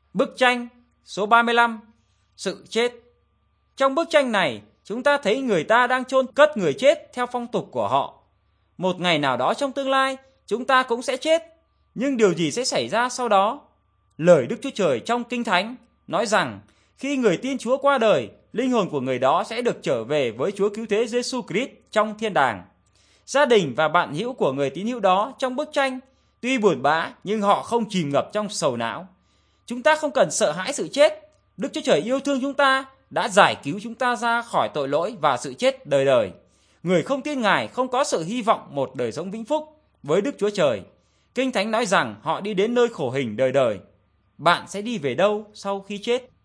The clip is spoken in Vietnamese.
Bức tranh số 35, sự chết. Trong bức tranh này, chúng ta thấy người ta đang chôn cất người chết theo phong tục của họ. Một ngày nào đó trong tương lai, chúng ta cũng sẽ chết. Nhưng điều gì sẽ xảy ra sau đó? Lời Đức Chúa Trời trong Kinh Thánh nói rằng khi người tin Chúa qua đời, linh hồn của người đó sẽ được trở về với Chúa Cứu Thế Giêsu Christ trong thiên đàng. Gia đình và bạn hữu của người tín hữu đó trong bức tranh tuy buồn bã nhưng họ không chìm ngập trong sầu não. Chúng ta không cần sợ hãi sự chết. Đức Chúa Trời yêu thương chúng ta, đã giải cứu chúng ta ra khỏi tội lỗi và sự chết đời đời. Người không tin Ngài không có sự hy vọng một đời sống vĩnh phúc với Đức Chúa Trời. Kinh Thánh nói rằng họ đi đến nơi khổ hình đời đời. Bạn sẽ đi về đâu sau khi chết?